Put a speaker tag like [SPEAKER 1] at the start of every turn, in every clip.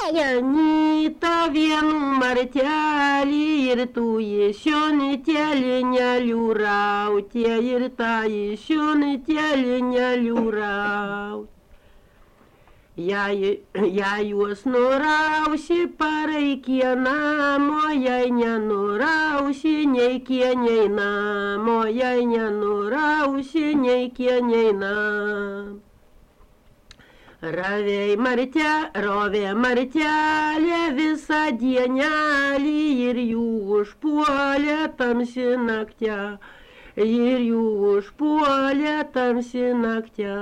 [SPEAKER 1] Anyta vienu martelį ir tu išionitelį neliūrautie ir ta išionitelį neliūraut. Jei juos nurausi, paraikie namo, jei nenurausi, nei kieniai namo, jei nenurausi, nei kieniai namo. Rovė martelė visą dienelį ir jų užpuolė tamsi naktia, ir jų užpuolė tamsi naktia.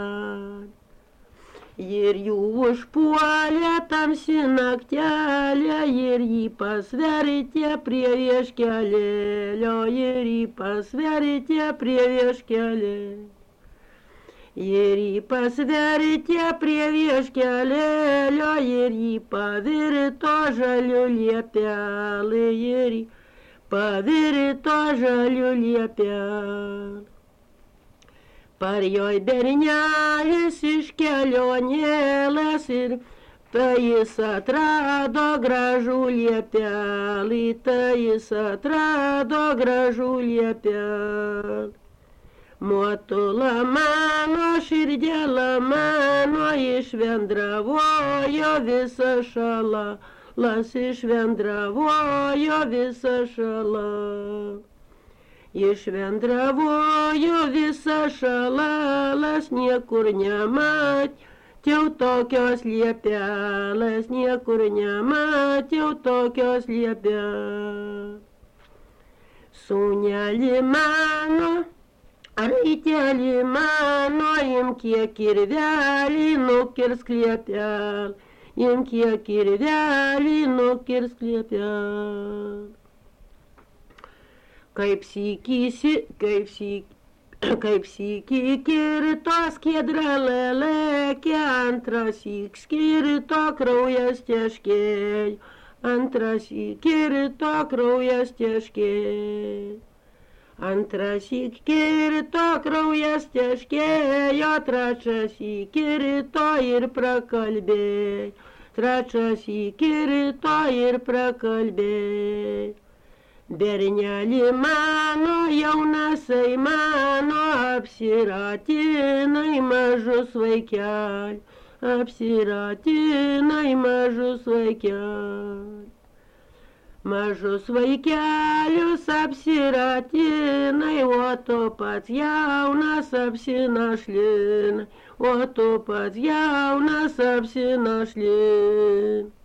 [SPEAKER 1] Ir jų užpuolė tamsi naktelė ir jį pasvertė prie vieškelėlio, ir jį pasvertė prie vieškelėlio. Ir jį pasvertė prie vieškelėlio ir jį pavirto žaliu liepelį, ir jį pavirto žaliu liepelį. Parjoj bernelis iš kelionėlės ir tai jis atrado gražų liepelį, tai jis atrado gražų liepelį. Motula mano, širdėla mano, išvendravojo visą šalą, išvendravojo visą šalą. Išvendravojo visą šalą, niekur nematėjau tokios liepelės, niekur nematėjau tokios liepelės. Sūneli mano, raitelį mano, imk kiek kirvelį, nukirsk liepelį, imk kiek kirvelį, nukirsk liepelį. Kaip sykį kirto skiedra lelekė, antras syk kirto kraujas teškėjo, antras syk kirto kraujas teškėjo. Antras syk kirto kraujas teškėjo, trečias syk kirto ir prakalbėjo, trečias syk kirto ir prakalbėjo. Berneli mano, jaunasai mano, apsiratinai mažus vaikelius, apsiratinai mažus vaikelius. Mažus vaikelius apsiratinai, o tu pats jaunas apsinašlinai, o tu pats jaunas apsinašlinai.